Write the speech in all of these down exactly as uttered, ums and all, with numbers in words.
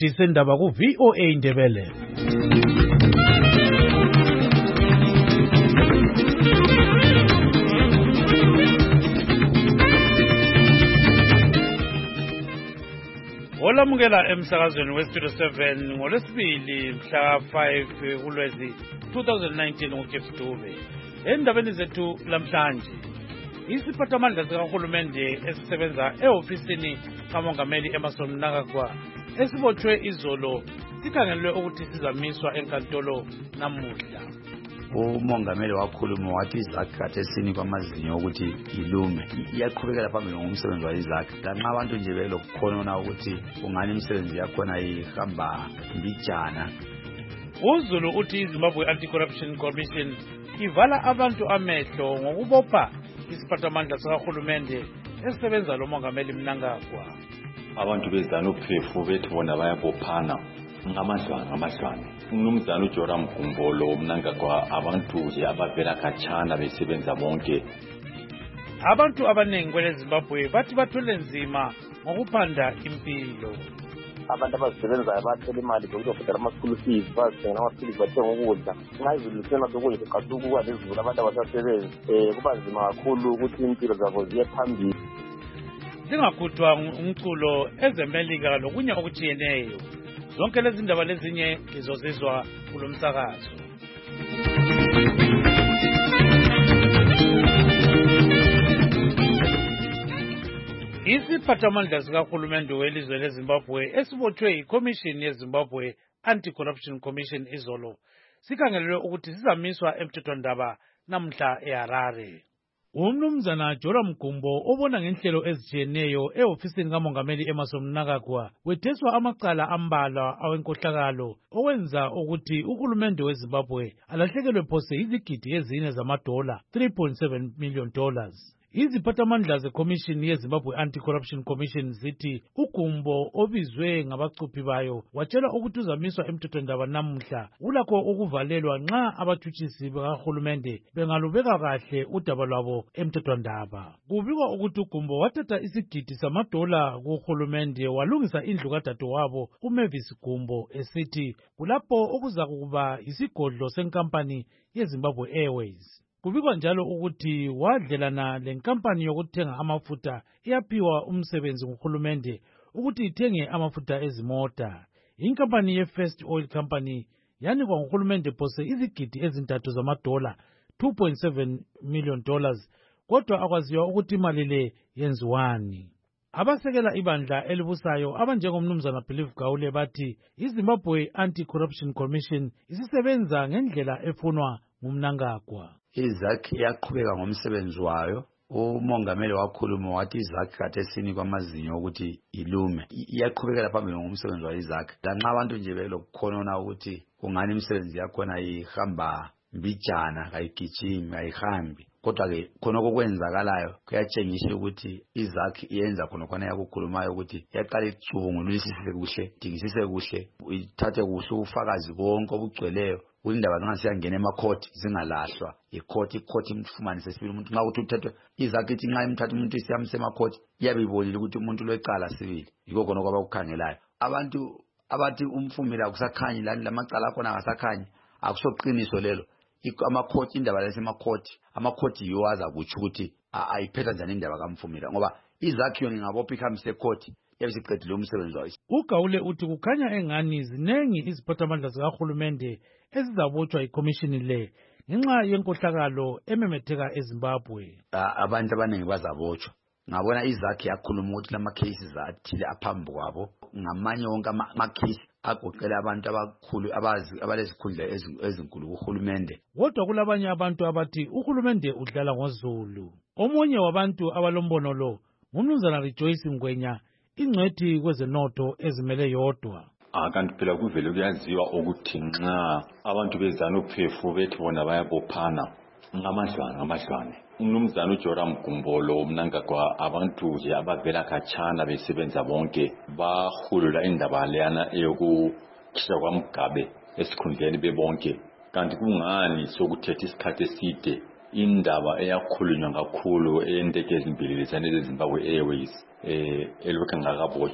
Disendaba ku V O A Indebele. Olamukela emsakazweni weStudio seven ngolwesibili mhla five kuLwezi twenty nineteen uJeff Dube. Endabeni zethu lamhlanje, isiphathamandla sikahulumende esisebenza ehofisini kamongameli Emmerson Mnangagwa esibotshwe izolo sikhangelwe ukuthi sizamiswa enkantolo namuhla. Umongameli wakhuluma wathi izakhi kathesini kwamazinyo ukuthi ilunge iyaqhubekela phambili ngomsebenzi wayizakhi lanxa abantu nje belokukhona ukuthi ungani imisebenzi yakhona ihamba mbijana. uZulu uthi iZimbabwe Anti-Corruption Commission ivala abantu amehlo ngokubopha isiphathamandla sikahulumende esisebenza lo mongameli Mnangagwa. Abantu beZANU-P F bethi bona bayabophana ngamadlwana ngamadlwana. Umnumzana uJoram Gumbolo Mnangagwa abantu nje abavela khatshana besebenza bonke. Abantu abanengi kweleZimbabwe bathi bathwele nzima ngokuphanda impilo. Abantu abasebenzayo bathela imali zokubhadala ama-school fees, bathenga amaphilisi, bathenga ukudla. Nxa izulu lisena lokuyikho qathuka kuba lezulu abantu abasasebenzi um kuba nzima kakhulu ukuthi impilo zabo ziye phambili. Singakhuthwa umculo ezemelika lokunye okutshiyeneyo. Zonke lezi ndaba lezinye lizozizwa kulo msakazo. Isiphathamandla sikahulumende welizwe leZimbabwe esibotshwe iCommission yeZimbabwe Anti-Corruption Commission izolo sikhangelelwe ukuthi sizamiswa emthethwandaba namhla eHarare. Umnumzana Joram Gumbo obona ngenhlelo ezitshiyeneyo ehofisini kamongameli Emmerson Mnangagwa wetheswa amacala ambalwa awenkohlakalo owenza ukuthi uhulumende weZimbabwe alahlekelwe phose izigidi ezine zamadola three point seven million dollars. Iziphathamandla zeCommission yeZimbabwe Anti-Corruption Commission zithi uGumbo obizwe ngabacuphi bayo watshela ukuthi uzamiswa emthethwandaba namuhla ulakho ukuvalelwa nxa abathutshisi bakahulumende bengalubeka kahle udaba lwabo emthethwandaba. Kubikwa ukuthi uGumbo wathatha isigidi samadola kuhulumende walungisa indlu kadadewabo uMavis Gumbo esithi kulapho okuzakuba isigodlo senkampani yeZimbabwe Airways. Kubikwa njalo ukuthi wadlelana lenkampani yokuthenga amafutha iyaphiwa umsebenzi nguhulumende ukuthi ithenge amafutha ezimota. Inkampani ye-First Oil Company yanikwa nguhulumende phose izigidi ezintathu zamadola two point seven million dollars, kodwa akwaziwa ukuthi imali le yenziwani. Abasekela ibandla elibusayo abanjengomnumzana Believe Gawule bathi iZimbabwe Anti-Corruption Commission isisebenza ngendlela efunwa nguMnangagwa. Izakhi iyaqhubeka ngomsebenzi wayo. Umongameli wakhuluma wathi izakhi kathesini kwamazinyo ukuthi ilunge iyaqhubekela phambili ngomsebenzi wayizakhi lanxa abantu nje belokukhona ukuthi ungani imisebenzi yakhona ihamba mbijana kayigijimi ayihambi, kodwa ke khona kokwenzakalayo kuyatshengisa ukuthi izakhi iyenza khona khona yakukhulumayo ukuthi yaqala icubungulisise kuhle, dingisise kuhle, ithathe kuhle ufakazi bonke obugcweleyo indaba nxa siyangena emakhoti zingalahlwa ikhoti ikhoti imfumanise sibili umuntu nxa ukuthi uthethwe izakhi ithi nxa imthatha umuntu isiyamse emakhoti iyabe ibonile ukuthi umuntu lwecala sibili. Yikho khona kwabakukhangelayo abantu abathi umfumela akusakhanyi lani lamacala akhona akasakhanyi akusoqiniso lelo. Amakhoti indaba lesemakhoti amakhoti yiwo azakutsho ukuthi ayiphetha njani indaba kamfumela ngoba izakhi yona ingabopha ikhambise ekhoti yabisiqedile umsebenzi wayo. uGawule uthi kukhanya engani zinengi iziphathamandla zikahulumende ezizabotshwa iCommission le ngenxa yenkohlakalo ememetheka eZimbabwe. Abantu abaningi bazabotshwa. Ngabona izakhi yakhuluma ukuthi lama cases athile aphambi kwabo ngamanye wonke ama-case agoqela abantu abakhulu abazi abalezikhundla ezinkulu kuhulumende. Kodwa kulabanye abantu abathi uhulumende udlala ngoZulu. Omunye wabantu abalombono lo ngumnumzana Rejoice Ngwenya, ingcwethi kwezenotho ezimele yodwa. Akanti phela kuvele kuyaziwa ukuthi nxa abantu beZANU-P F bethi bona bayabophana ngamadlwana ngamadlwana. Umnumzana uJoram Gumbolo Mnangagwa abantu nje abavela khatshana besebenza bonke bahulula indaba leyana eyokukhishwa kwaMgabe esikhundleni bebonke. Kanti kungani sokuthetha isikhathi eside indaba eyakhulunywa kakhulu eyenteke ezimbili lesane zeZimbabwe Airways eh elokhu ngakabotshwa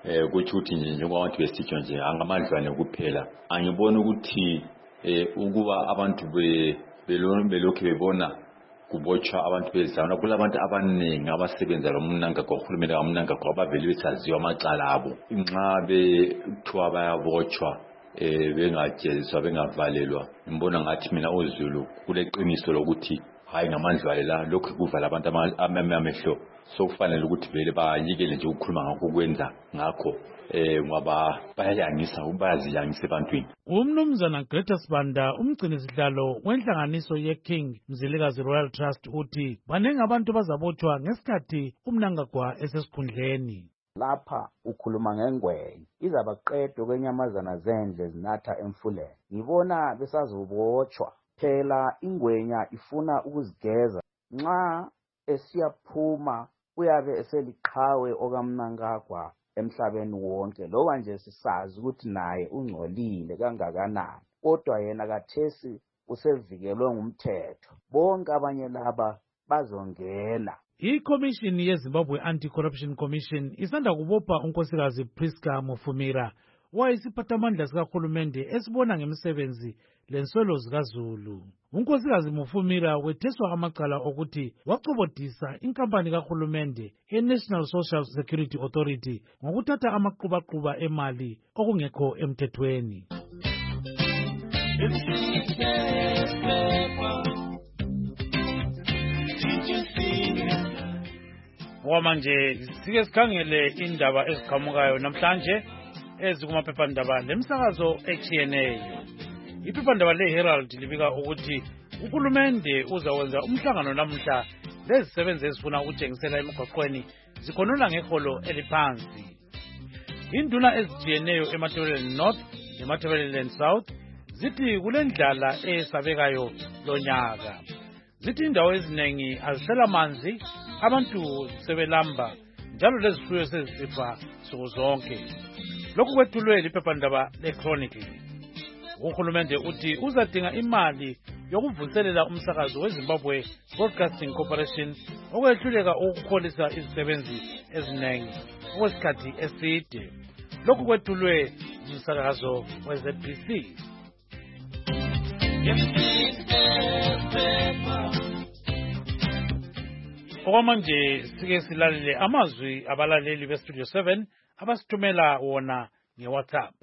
eh kuthi ukuthi nje njengoba abantu besitsho nje angamadlwane kuphela angibona ukuthi eh ukuba abantu be belona belokhu bebona kubotshwa abantu bezana kulabantu abaningi abasebenza lo mnanga kohulumeni kamnanga kwabavele besaziwa amacala abo inxa bethiwa bayabotshwa eh bengajeliswa bengavalelwa ngibona ngathi mina uZulu kuleqiniso lokuthi hayi ngamandlwane la lokhu kuvala abantu amehlo so kufanele ukuthi vele bayikele nje ukukhuluma ngakho kwenza ngakho eh ngoba bayayangisa ubaziyangisa ebantwini. Umnumzana Greta Sibanda umgcini sihlalo wenhlanganiso ye-King Mzilikazi Royal Trust uthi baningi abantu bazabotshwa ngesikhathi umnangagwa esesikhundleni. Lapha ukhuluma ngengwenya izabaqedwe kwenyamazana zendle zinatha emfuleni. Ngibona besazobotshwa phela ingwenya ifuna ukuzigeza nxa esiyaphuma uyabe eseliqhawe okamnangagwa emhlabeni wonke loba nje sisazi ukuthi naye ungcolile kangakanani kodwa yena kathesi usevikelwe ngumthetho bonke abanye laba bazongena. I-Commission yeZimbabwe Anti-Corruption Commission isanda kubopha unkosikazi Priska Mufumira owayisiphathamandla sikahulumende esibona ngemisebenzi lenswelo zikaZulu. Unkosikazi Mufumira wetheswa amacala okuthi wacobodisa inkampani kahulumende e-National Social Security Authority ngokuthatha amaqhubaquba emali okungekho emthethweni. Okwamanje sike sikhangele indaba eziqhamukayo namhlanje ezikumaphephandaba lemsakazo etshiyeneyo. Iphephandaba le-Herald libika ukuthi uhulumende uzawenza umhlangano namuhla lezisebenzi ezifuna ukutshengisela emigwaqweni zikhonula ngeholo eliphansi. Induna ezitshiyeneyo eMatabeleland North eMatabeleland South zithi kulendlala esabekayo lonyaka. Zithi indawo eziningi azisela manzi abantu sebelamba njalo lezifuyo sezisifa suku zonke. Lokhu kwethulwe liphephandaba le-Chronicle. Uhulumende uthi uzadinga imali yokuvuselela umsakazo weZimbabwe Broadcasting Corporation okwehluleka ukukholisa izisebenzi eziningi okwesikhathi eside. Lokhu kwethulwe umsakazo we-Z B C. Okwamanje sike silalele amazwi abalaleli beStudio seven abasithumela wona ngeWhatsApp.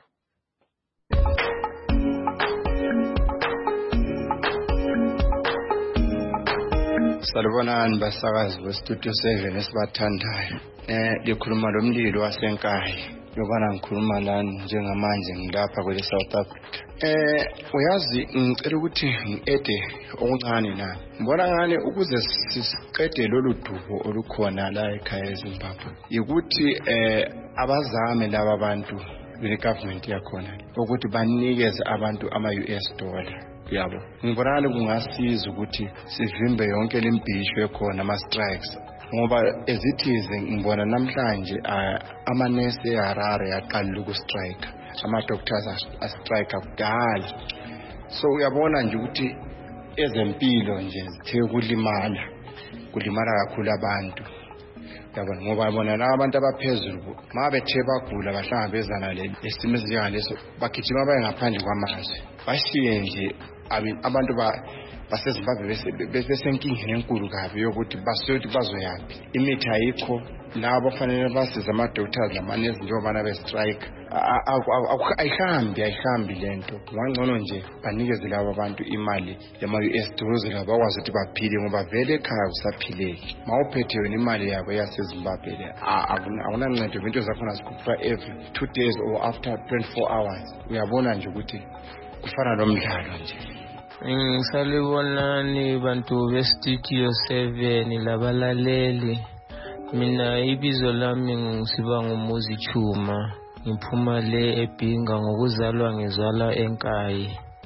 Salubonani basakazi beStudio seven esibathandayo. Eh likhuluma lomlilo wasenkayi. Yobana ngikhuluma lana njengamanje ngilapha kwele South Africa. Eh uyazi ngicela ukuthi ngiede okuncane na. Ngibona ngane ukuze siqede lolu dubo olukhona la ekhaya eZimbabwe. Ukuthi eh abazame laba bantu le government yakhona ukuthi banikeze abantu ama U S dollar. Yabo ngibona kungasiza ukuthi sivimbe yonke lemphisho ekhona ama strikes ngoba ezithize ngibona namhlanje amanesi eHarare yaqala ukustrike ama doctors a strike kudala so uyabona nje ukuthi ezempilo nje zithe kulimala kulimala kakhulu abantu yabona ngoba bona la abantu abaphezulu mabethe bagula bahlangabezana le isimo esinjengaleso bagijima baye ngaphandle kwamazwe bashiye nje abantu ba baseZimbabwe besenkingeni enkulu kabi yokuthi basothi bazoyaphi imithi ayikho labo fanele basiza ama doctors lamanesi njengobana be strike ayihambi ayihambi lento ngangcono nje banikeze labo abantu imali yama U S dollars laba bakwazi ukuthi baphile ngoba vele ekhaya usaphileki mawuphethe wena imali yabo yaseZimbabwe le akunancedo into zakhona zikufa every two days or after twenty-four hours uyabona nje ukuthi kufana nomdlalo nje. Ngisalibonani bantu beStudio seven labalaleli. Mina ibizo lami ngisibango Muzi Chuma. Ngiphuma le eBhinga ngokuzalwa ngizalwa eNkayi.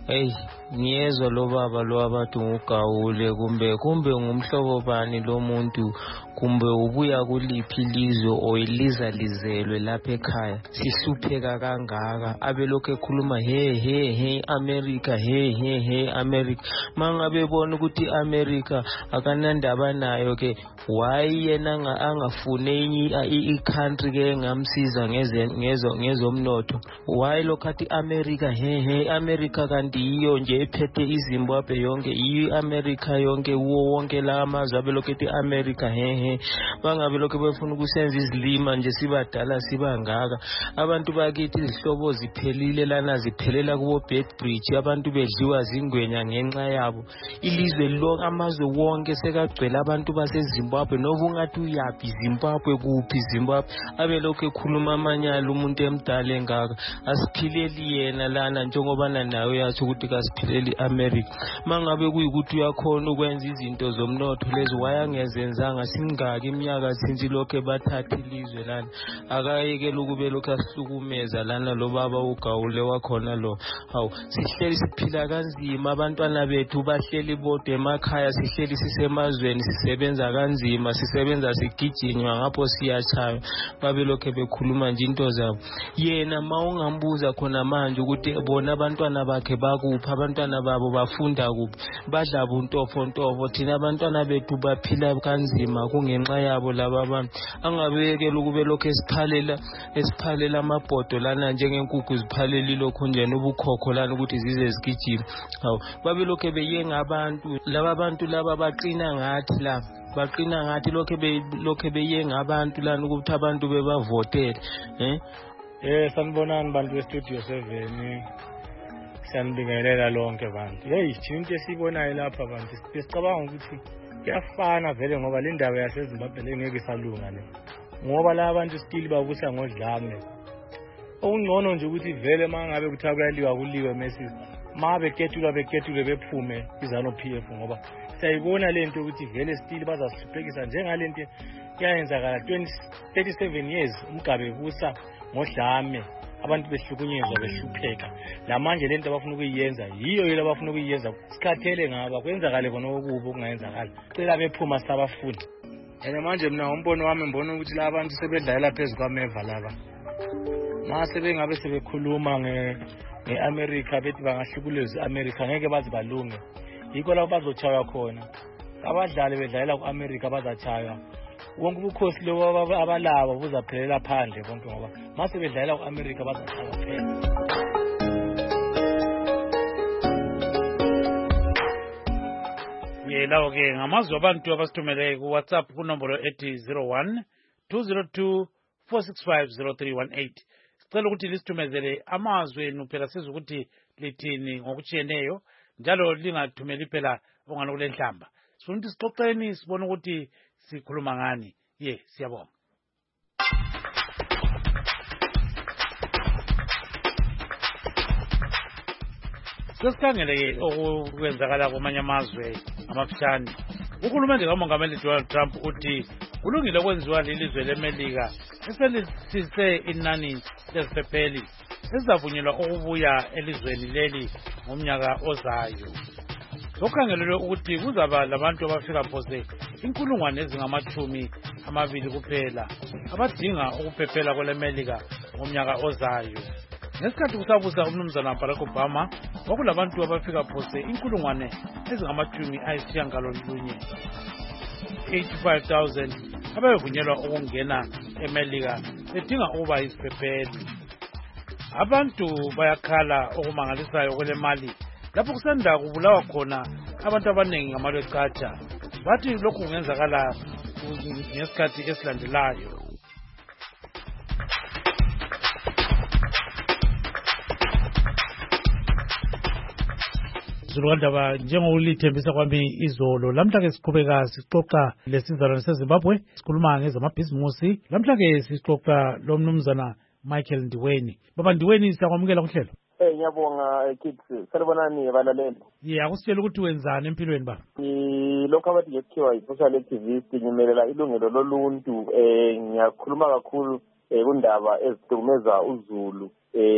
hey ngiyezwa lo baba lo abathi ngugawule kumbe kumbe ngumhlobo bani lo muntu kumbe ubuya kuliphi ilizwe oyiliza lizelwe lapha ekhaya sihlupheka kangaka abelokho ekhuluma he he he America he he he America mangabe bona ukuthi America akanandaba nayo ke why yena angafune i country ke ngamsiza ngeze ngezo ngezomnotho why lokhathi America he he America kanti iyo nje ephethe iZimbabwe yonke i-America yonke wonke la amazwe abelokhethi America he he bangabe lokho befuna ukusenza izilima nje sibadala sibangaka abantu bakithi izihlobo ziphelile lana ziphelela kubo Bedbridge abantu bedliwa zingwenya ngenxa yabo ilizwe lonke amazwe wonke sekagcwele abantu baseZimbabwe noba ungathi uyapi Zimbabwe kuphi Zimbabwe abelokho ekhuluma amanyala umuntu emdala engaka asiphileli yena lana njengoba nayo yathi ukuthi kasiphileli America mangabe kuyikuthi uyakhona ukwenza izinto zomnotho lezi wayangezenzanga singaki iminyaka sinzi lokho bathatha ilizwe lana akayekela ukube lokho asihlukumeza lana lo baba ugawule wakhona lo hawu sihleli siphila kanzima abantwana bethu bahleli bodwa emakhaya sihleli sisemazweni sisebenza kanzima sisebenza sigijinywa ngapho siyachaya babe lokho bekhuluma nje into zabo yena mawungambuza khona manje ukuthi bona abantwana bakhe bakuphi abantwana babo bafunda kuphi badla buntofo ntofo thina abantwana bethu baphila kanzima kungenxa yabo laba abantu angabekela ukube lokho esiphalela esiphalela amabhodo lana njengenkukhu ziphaleli lokho njena ubukhokho lana ukuthi zize zigijima hawu babe lokho beyenga abantu laba abantu laba baqina ngathi la baqina ngathi lokho be lokho beyenga abantu lana ukuthi abantu bebavotele eh eh sanibonani bantu be studio seven sanibingelela lonke bantu hey into esibonayo lapha bantu sicabanga ukuthi kuyafana vele ngoba le ndawo yaseZimbabwe lengeke salunga le ngoba la abantu still babusa ngodlame okungcono nje ukuthi vele mangabe kuthi akuyaliwa kuliwe Messi mabe ketula beketule bephume izano P F ngoba sayibona lento ukuthi vele still bazasihluphekisa njengalento yayenzakala thirty-seven years umgabe busa ngodlame abantu behlukunyezwa behlupheka lamanje lento abafuna ukuyenza yiyo yile abafuna ukuyenza sikhathele ngaba kwenzakale bona okubo okungayenzakala cela bephuma sabafundi ene manje mina umbono wami mbona ukuthi la abantu sebedlalela phezulu kwameva laba mase bengabe sebekhuluma nge ngeAmerica bethi bangahlukuleza iAmerica ngeke bazi balunge yikho la bazochaywa khona abadlali bedlalela kuAmerica bazachaywa wonke ubukhosi lo abalaba buzaphelela phandle bonke ngoba mase bedlalela kuAmerica bazachaywa phela. Yelawo ke ngamazwi abantu abasithumele ku WhatsApp ku nombolo ethi zero one two zero two four six five zero three one eight. Sicela ukuthi lisithumezele amazwi enu phela sizwe ukuthi lithini ngokutshiyeneyo njalo lingathumeli phela onganokule nhlamba. Sifuna ukuthi sixoxeni sibone ukuthi sikhuluma ngani. Ye siyabonga. Sesikhangele okwenzakala kwamanye amazwe amafishane. Uhulumende kaMongameli Donald Trump uthi kulungile okwenziwa lelizwe leMelika eselisise inani leziphepheli ezizavunyelwa ukubuya elizweni leli ngomnyaka ozayo. Sokhangelelwe ukuthi kuzaba labantu abafika phose inkulungwane ezingamachumi amabili kuphela abadinga ukuphephela kweleMelika ngomnyaka ozayo. Ngesikhathi kusabusa umnumzana Barack Obama kwakulabantu abafika phose inkulungwane ezingamachumi ayisishiyagalolunye eighty-five thousand abavunyelwa ukungena eMelika bedinga ukuba yisiphepheli. Abantu bayakhala okumangalisayo kwele mali lapho kusanda kubulawa khona abantu abaningi ngamalwecatsha bathi lokhu kungenzakala ngesikhathi esilandelayo. Zulukandaba njengolithembisa kwami izolo lamhla ke siqhubeka sixoxa lesizalwane seZimbabwe sikhuluma ngezamabhizimusi lamhla ke sixoxa lo mnumzana Michael Ndiweni. Baba Ndiweni siyakwamukela kuhlelo. Eh ngiyabonga kids salibonani abalaleli. Yeah akusitshela ukuthi wenzani empilweni ba? Lokho abathi ngekhiwa i-social activist ngimelela ilungelo loluntu eh ngiyakhuluma kakhulu kundaba ezihlukumeza uZulu eh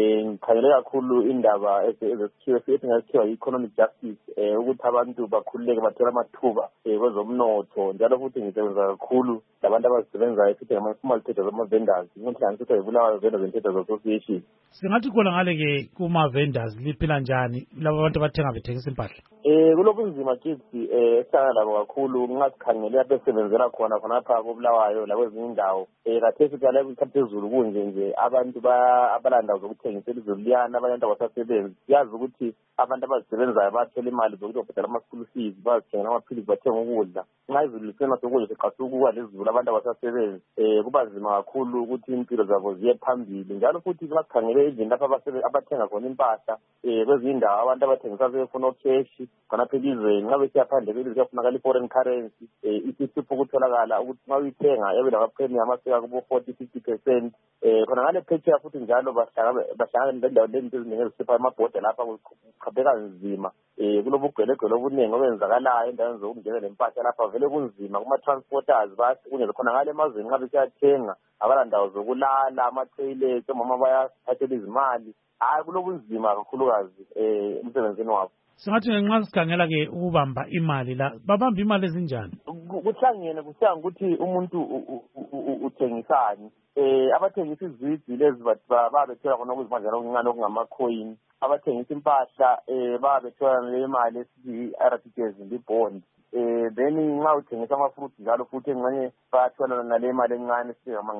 sikhangele kakhulu indaba ezekhiwe esingakhiwa i-economic justice um ukuthi abantu bakhululeke bathole amathuba um kwezomnotho njalo futhi ngisebenza kakhulu labantu abazisebenzayo futhi ngama-informal traders ama-vendors inhlanganiso yibulawayo vendors and traders association. Singathi khona ngale-ke kuma-vendors liphila njani laba abantu abathenga bethengisa impahla? Um kulobunzima kithi um esihlangana labo kakhulu nxa sikhangele lapho esebenzela khona khonapha kobulawayo lakwezinye indawo um kathesi kala isikhathi phezulu kunje nje abantu abalandawo zokuthengisela izulu liyana abanye abantu abasasebenzi. Yazi ukuthi abantu abazisebenzayo bathola imali zokuthi babhadala ama-school fees bazithengela amaphilisi bathenga ukudla. Nxa izulu lisena sokudla siqasuka lezulu abantu abasasebenzi um kuba nzima kakhulu ukuthi impilo zabo ziye phambili njalo futhi nxa sikhangele izinto lapho abathenga khona impahla um kwezinye indawo abantu abathengisa sebefuna okheshi khonapha elizweni nxa besiya phandle kwelizwe kuyafunakala i-foreign currency um isisipho ukutholakala ukuthi nxa uyithenga yabe lamapremium aseka kubo forty fifty percent um khona ngale phetsheya futhi njalo bahlangana lendawo lezinto eziningi ezisipha amabhoda lapha kuchapeka nzima um kulobugwelegwele obuningi obenzakalayo endaweni zokungenela lempahla lapha vele kunzima kuma-transporters basi kunye khona ngale emazweni nxa besiyathenga abalandawo zokulala ama-toilet omama bayathathela izimali hayi kulobunzima kakhulukazi um emsebenzini wabo. Singathi ngenxa sikhangela-ke ukubamba imali la babamba imali ezinjani? Kuhlangene kusiya ngokuthi umuntu uthengisani. um abathengisa izwidi lezi babethola khona okuzimanjana okuncane okungama-coin. Abathengisa impahla um babethola le mali esithi i-R T Gs libond. um then nxa uthengisa amafruit njalo futhi engxenye bayathola nale mali encane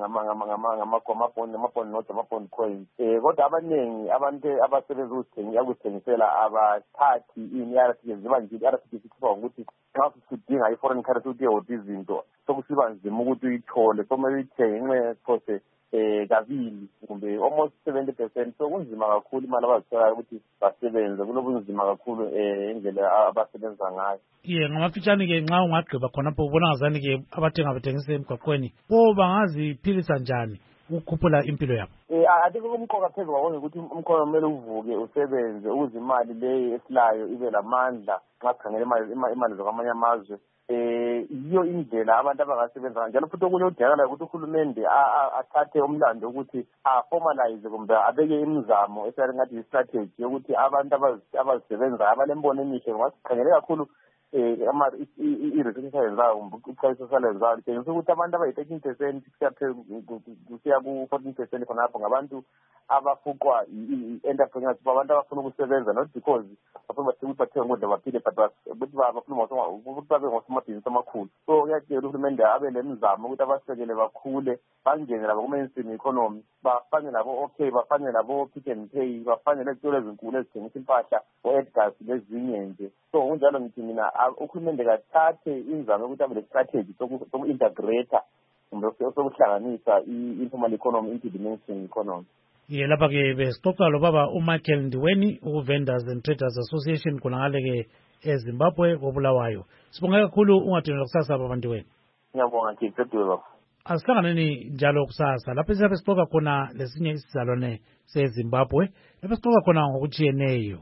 amabond notes amabond coins. um kodwa abaningi abantu abasebenza ukuzithengisela abathathi i-R T Gs ziba nje i-R T Gs ikhipha ngokuthi nxa usudinga i-foreign currency ukuthi uyehota izinto sokusiba nzima ukuthi uyithole somele uyithenge ngenxa phose um kabili kumbe almost seventy percent so kunzima kakhulu imali abazitholayo ukuthi basebenze kulobunzima kakhulu um indlela abasebenza ngayo. Ye ngamafitshane-ke nxa ungagqiba khonapho ubona ngazani-ke abathenga bathengisa emgwaqweni bo bangaziphilisa njani ukukhuphula impilo yabo? Um atikho kumqoka phezu kwakho ukuthi umkhono kumele uvuke usebenze ukuze imali leyo esilayo ibe lamandla nxa sikhangela imali zokwamanye amazwe. um yiyo indlela abantu abangasebenza njalo futhi okunye kudingakalayo ukuthi uhulumende athathe umlando ukuthi aformalize kumbe abeke imizamo esingathi yi-strategy yokuthi abantu abazisebenzayo abanembono emihle ngoba sikhangele kakhulu um i-research esayenzayo kumbe uchayiso esalenzayo litshengisa ukuthi abantu abayi-thirteen percent kusiya ku-fourteen percent khonapho ngabantu abafuqwa i-entrepreneurship abantu abafuna ukusebenza not because bafuna ukuthi bathenge ukudla baphile but ukuthi bafuna ukuthi babe ngosomabhizinisi amakhulu. So kuyadingeka uhulumende abe lemizamo ukuthi abasekele bakhule bangene labo ku-mainstream economy bafane labo okay bafane labo Pick n Pay bafane lezitolo ezinkulu ezithengisa impahla o-Edgars lezinye nje. So kunjalo ngithi mina uhulumende kathathe imizamo yokuthi abe le-strategy soku-integrata kumbe sokuhlanganisa i-informal economy into the mainstream economy. Ye lapha-ke besixoxa lobaba uMichael Ndiweni uku-Vendors and Traders Association khonangale-ke eZimbabwe koBulawayo. Sibonga kakhulu ungadinela kusasa baba Ndiweni. Ngiyabonga nje Cedulwa. Asihlanganeni njalo kusasa lapho siyabe sixoxa khona lesinye isizalwane seZimbabwe lapho sixoxa khona ngokutshiyeneyo.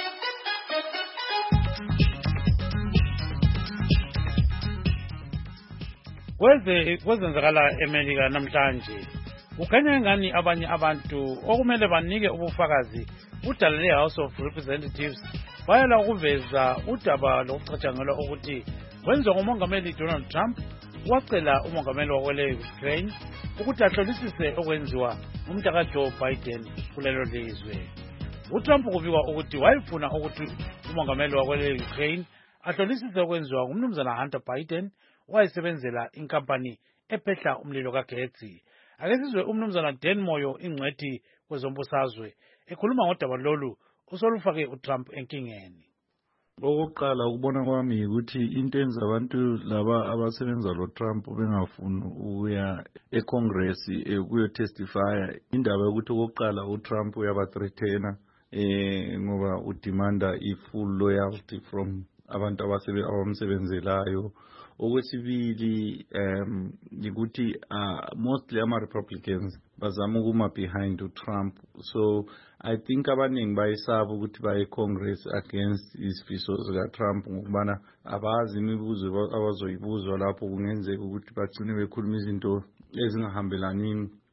Kweze kwezenzakala eMelika namhlanje kukhanya ngani abanye abantu okumele banike ubufakazi udala le-House of Representatives bayala ukuveza udaba lokucatshangelwa ukuthi wenziwa ngumongameli Donald Trump wacela umongameli wakwele Ukraine ukuthi ahlolisise okwenziwa ngumntaka Joe Biden kulelo lizwe. uTrump kubikwa ukuthi wayefuna ukuthi umongameli wakwele Ukraine ahlolisise okwenziwa ngumnumzana Hunter Biden wayesebenzela inkampani ephehla umlilo kagetsi. Ake sizwe umnumzana Dan Moyo ingcwethi kwezombusazwe ekhuluma ngodaba lolu usolufake uTrump enkingeni. Okokuqala ukubona kwami ukuthi into enza abantu laba abasebenza lo Trump bengafuni ukuya eCongress ukuyo testify indaba yokuthi okokuqala uTrump uyabathreatena eh ngoba udemanda i-full loyalty from abantu abamsebenzelayo. Okwesibili um ukuthi uh, mostly ama Republicans bazama ukuma behind uTrump, so I think abaningi bayisaba ukuthi baye Congress against isifiso zika Trump ngokubana abazi imibuzo abazoyibuzwa lapho kungenzeka ukuthi bagcine bekhuluma izinto ezingahambelani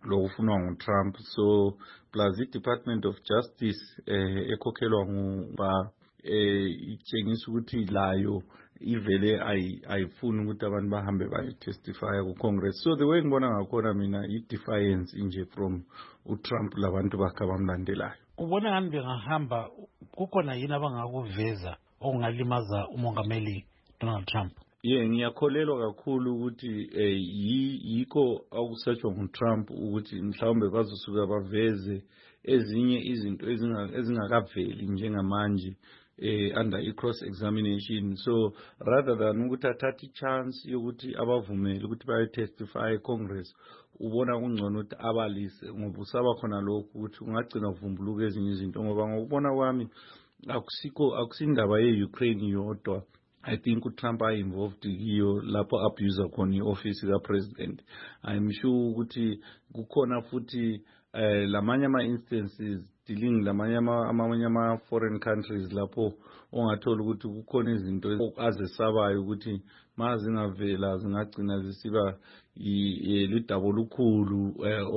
lokufunwa nguTrump. So plus i-Department of Justice eh ekhokhelwa nguba eh itshengisa ukuthi layo ivele ayifuni ukuthi abantu bahambe bayetestify ku-Congress. So the way ngibona ngakhona mina i-defiance inje from uTrump labantu bakhe abamlandelayo. Ubona ngani bengahamba kukhona yini abangakuveza okungalimaza umongameli Donald Trump? Yeah, ngiyakholelwa kakhulu ukuthi eh yikho akusatshwa nguTrump ukuthi mhlawumbe bazosuka baveze ezinye izinto ezingakaveli njengamanje eh under i-cross examination. So rather than ukuthi athathe chance yokuthi abavumele ukuthi baye testify eCongress, ubona kungcono ukuthi abalise ngoba usaba khona lokho ukuthi ungagcina uvumbuluka ezinye izinto ngoba ngokubona kwami akusiko akusindaba ye-Ukraine yodwa. I think uTrump are involved hiyo lapho abuse khona i-office ka-president. I'm sure ukuthi kukhona futhi eh lamanye ama instances dealing lamanye amanye ama foreign countries lapho ongathola ukuthi kukhona izinto azesabayo ukuthi mazingavela zingagcina zisiba lidabo lukhulu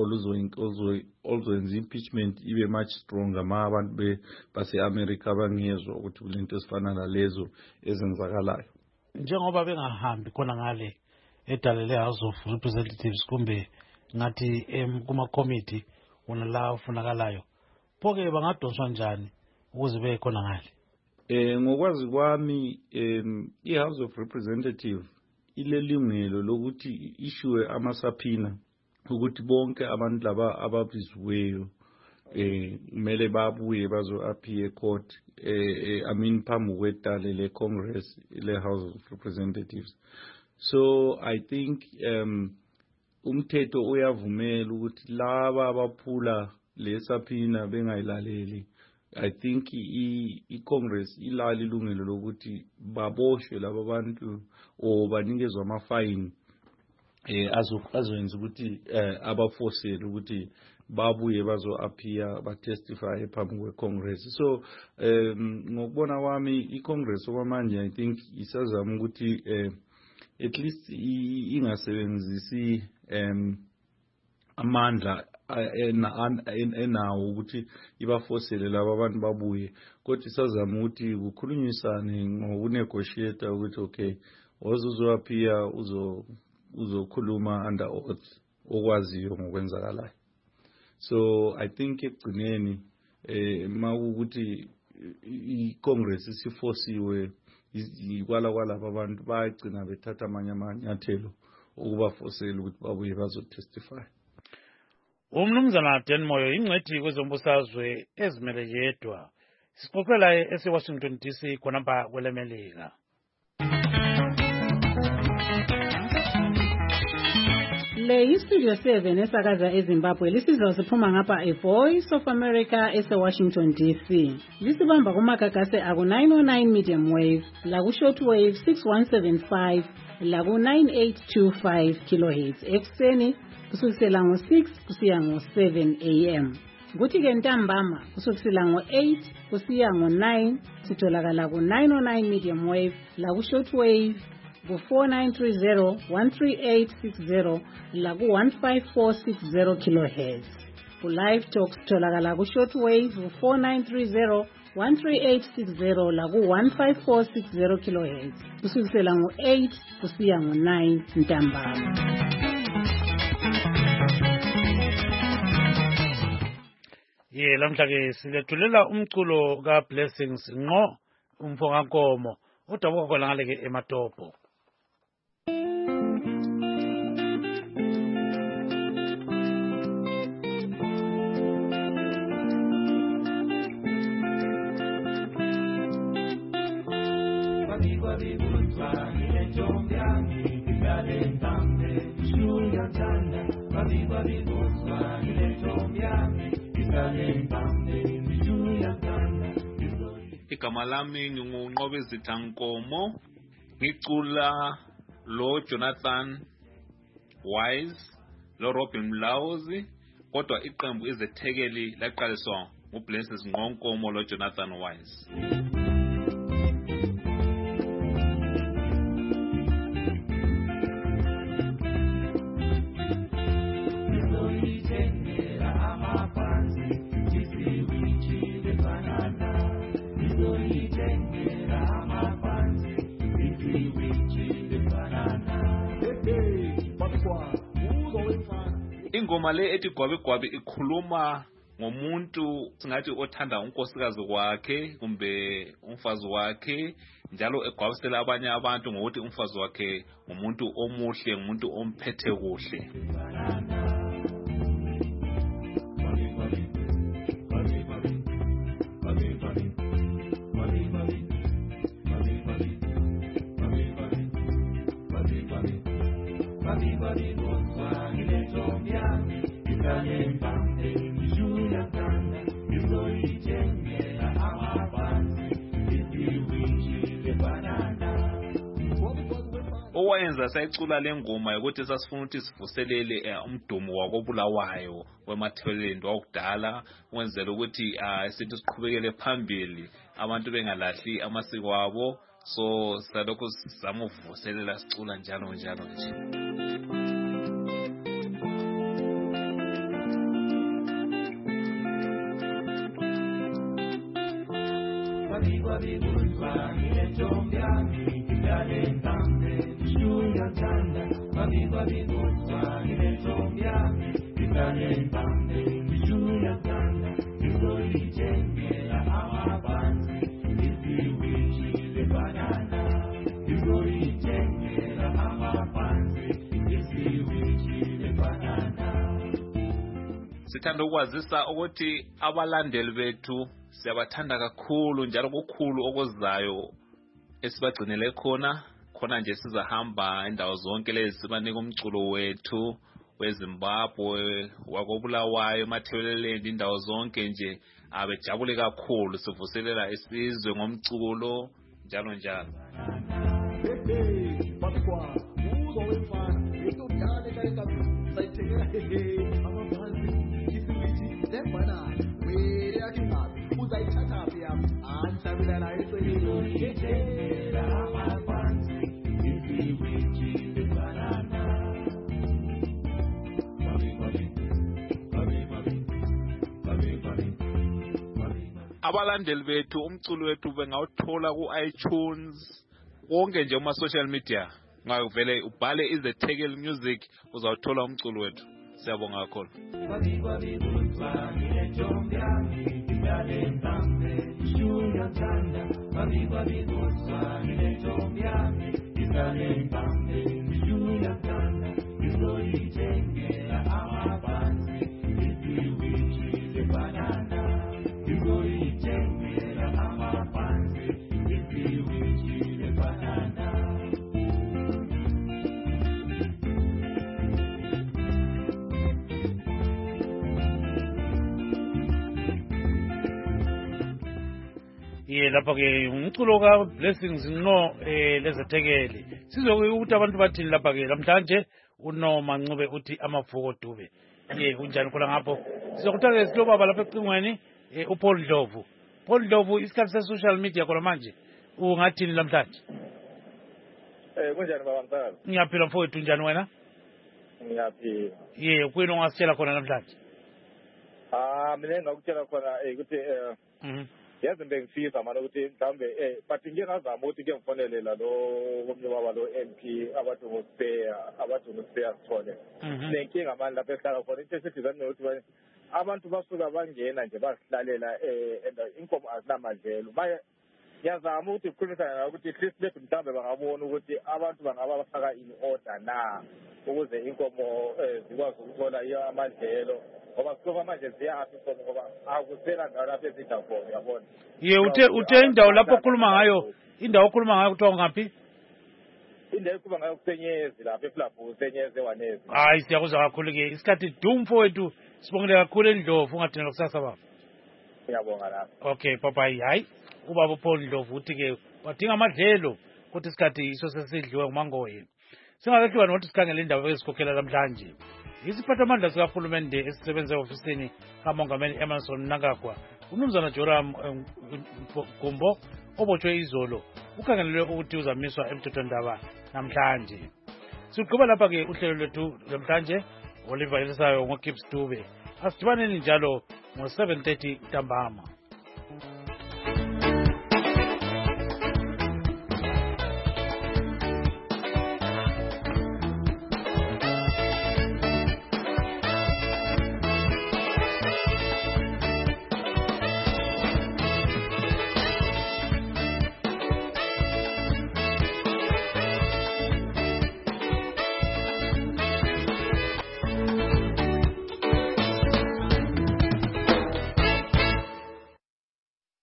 oluzoyenza impeachment ibe much stronger ma abantu base-America bangezwa ukuthi kulento esifana nalezo ezenzakalayo. Njengoba bengahambi khona ngale edalele House of Representatives kumbe ngathi kuma committee wona la ufunakalayo, phoke bangadonswa njani ukuze beye khona ngale? Eh ngokwazi kwami i-House of Representatives ilelungelo lokuthi issue amasapina ukuthi bonke abantu laba ababiziweyo eh kumele babuye bazo appear court eh I mean phambi kwetale le Congress le House of Representatives. So I think um umthetho uyavumela ukuthi laba abaphula lesapina bengayilaleli, I think i-Congress ilali ilungelo lokuthi baboshwe laba bantu o banikezwe ama-fine eh azoyenza ukuthi abaforcele ukuthi babuye bazo-appear batestify phambi kwe-Congress. So um ngokubona kwami i-Congress okwamanje I think isazama ukuthi eh at least ingasebenzisi um amandla enawo ukuthi ibaforcele laba abantu babuye, kodwa isazama ukuthi kukhulunyisane ngokunegotiate ukuthi okay ozozoappear uzo uzokhuluma under oath okwaziyo ngokwenzakalayo. So I think ekugcineni eh mawukuthi i-Congress isiforsiwe ikwala kwalabo abantu bayagcina bethatha amanye amanyathelo ukubaforcela ukuthi babuye bazotestify. Umnumzana Dan Moyo ingcwethi kwezombusazwe ezimele yedwa. Sixoxela ese-Washington D C khonapha kwelemelika. Le istudio seven esakaza eZimbabwe lisizwa siphuma ngapha eVoice of America ese-Washington D C. Lisibamba kumagagase aku nine oh nine medium wave, laku short wave six one seven five, laku nine eight two five kilohertz ekuseni kusukisela ngo six kusiya ngo seven a m. Kuthi ke ntambama kusukisela ngo eight kusiya ngo nine sitholakala ku nine oh nine medium wave, laku short wave ku four nine three zero, one three eight six zero, laku one five four six zero kilohertz. Ku live talk sitholakala ku short wave ku four nine three zero, one three eight six zero, laku one five four six zero kilohertz kusukisela ngo eight kusiya ngo nine ntambama. Ye lamhla ke silethulela umculo ka Blessings ngqo umfongankomo udabuka khona ngale ke eMatopo. Igama lami nginguNqobezitha Nkomo, ngicula lo Jonathan Wise lo Robin Mlauzi, kodwa iqembu izethekeli laqaliswa nguBlessings Nqonkomo lo Jonathan Wise. Thank you. Inkulumo le ethi gwabi gwabi ikhuluma ngomuntu singathi othanda unkosikazi wakhe kumbe umfazi wakhe njalo egwabisela abanye abantu ngokuthi umfazi wakhe ngumuntu omuhle ngumuntu omphethe kuhle. Owayenza sayicula lengoma ukuthi sasifuna ukuthi sivuselele umdumo wakobulawayo wematheleni wakudala wenzela ukuthi sithi siqhubekele phambili abantu bengalahli amasiko abo, so salokho sizama ukuvuselela sicula njalo njalo nje. Sithanda ukwazisa ukuthi abalandeli bethu siyabathanda kakhulu njalo kukhulu okuzayo esibagcinele khona khona nje sizahamba indawo zonke lezi sibanika umculo wethu weZimbabwe wakobulawayo emathebeleleni indawo zonke nje abejabule kakhulu sivuselela isizwe ngomculo njalo njalo. Abalandeli bethu umculo wethu bengawuthola ku iTunes wonke nje uma social media ngavele ubhale iZethekeli Music uzawuthola umculo wethu. Siyabonga kakhulu. Ye lapha ke umculo ka Blessings no eh leZethekeli sizokuye ukuthi abantu bathini lapha ke namhlanje uNoma Ncube uthi amavuko Dube. Ye kunjani khona ngapho sizokuthatha silobaba lapha ecingweni uPaul Ndlovu. Paul Ndlovu isikhathi se social media khona manje ungathini namhlanje? Eh kunjani baba Mthakazi? Ngiyaphila mfowethu njani wena? Ngiyaphila. Ye kwini ongasitshela khona namhlanje? Ah mina ngakutshela khona eh ukuthi eh mhm yazi bengifisa manje ukuthi mhlambe eh but ngingazama ukuthi ke ngifonele la lo komnye baba lo M P abathi ngospare abathi ngospare sithole nenkinga manje lapha ehlala khona into esedizane ukuthi abantu basuka bangena nje basihlalela eh inkomo azinamadlelo manje ngiyazama ukuthi ukukhulumisana ukuthi at least lethu mhlambe bangabona ukuthi abantu bangaba bafaka in order na ukuze inkomo zikwazi ukuthola amadlelo ngoba sikuba manje ziyahathi inkomo ngoba akusela ndawo lapha ezidla khona yabona. Ye uthe uthe indawo lapho okhuluma ngayo indawo okhuluma ngayo kuthiwa ngaphi? Indawo kuba ngayo kusenyezi lapha eFlabhu senyezi ewanezi. Hayi siyakuzwa kakhulu ke isikhathi dumfo wethu sibongile kakhulu eNdlovu ungathina kusasa baba. Ngiyabonga lapha. Okay bye bye. Hayi ubaba uPaul Ndlovu uthi ke wadinga amadlelo ukuthi isikhathi iso sesidliwe nguMangoye. Singakehluka nokuthi sikhangele indawo ezikhokhela namhlanje. Isiphathamandla sikahulumende esisebenza ofisini kaMongameli Emmerson Mnangagwa uMnumzana Joram Gumbo obotshwe izolo ukhangelelwe ukuthi uzamiswa emthethwandaba namhlanje. Sigqiba lapha ke uhlelo lwethu namhlanje Oliver Elisayo ngoKips Dube. Asidibaneni njalo ngo seven thirty ntambama.